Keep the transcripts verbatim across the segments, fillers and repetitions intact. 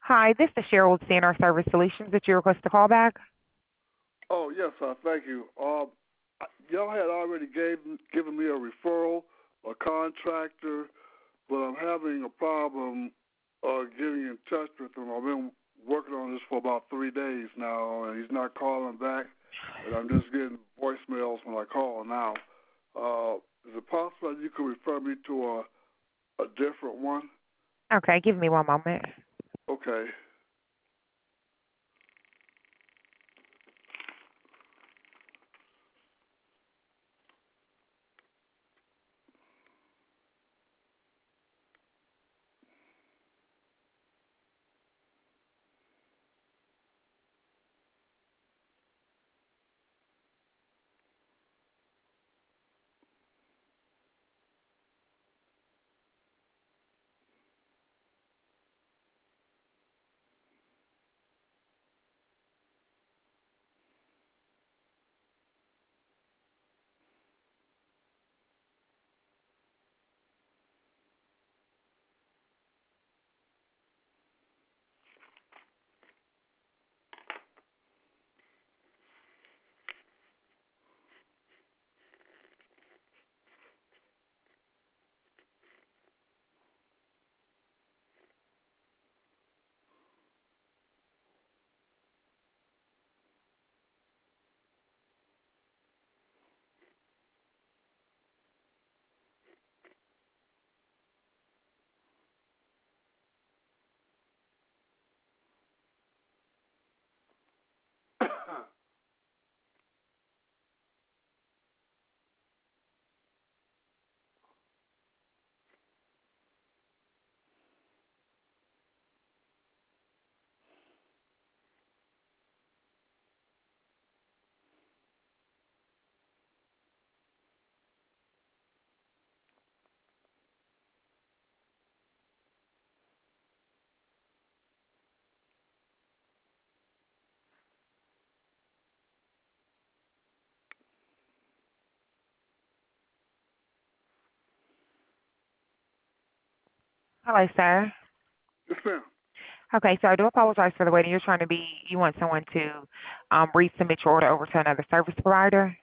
Hi, this is Cheryl with C N R Service Solutions. Did you request a call back? Oh yes, uh, thank you. Um, y'all had already gave given me a referral, a contractor, but I'm having a problem uh, getting in touch with him. I've been working on this for about three days now, and he's not calling back. And I'm just getting voicemails when I call now. Uh, is it possible that you could refer me to a a different one? Okay, give me one moment. Okay. Hello, sir. Yes, ma'am. Okay, so I do apologize for the waiting. You're trying to be, you want someone to um, resubmit your order over to another service provider?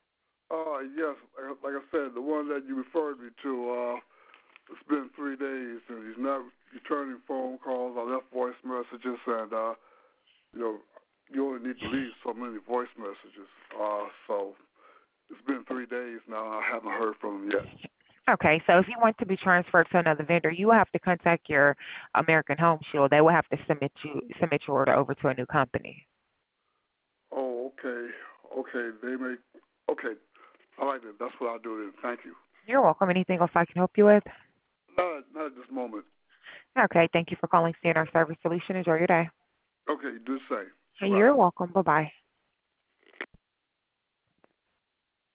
Uh, yes, like like I said, the one that you referred me to, uh, it's been three days and he's not returning phone calls. I left voice messages and, uh, you know, you only need to leave so many voice messages. Uh, so it's been three days now and I haven't heard from him yet. Okay, so if you want to be transferred to another vendor, you will have to contact your American Home Shield. They will have to submit you submit your order over to a new company. Oh, okay. Okay, they may, okay. All right then, that's what I'll do then. Thank you. You're welcome. Anything else I can help you with? Not, not at this moment. Okay, thank you for calling C N R Service Solution. Enjoy your day. Okay, do the same. Bye. You're welcome. Bye-bye.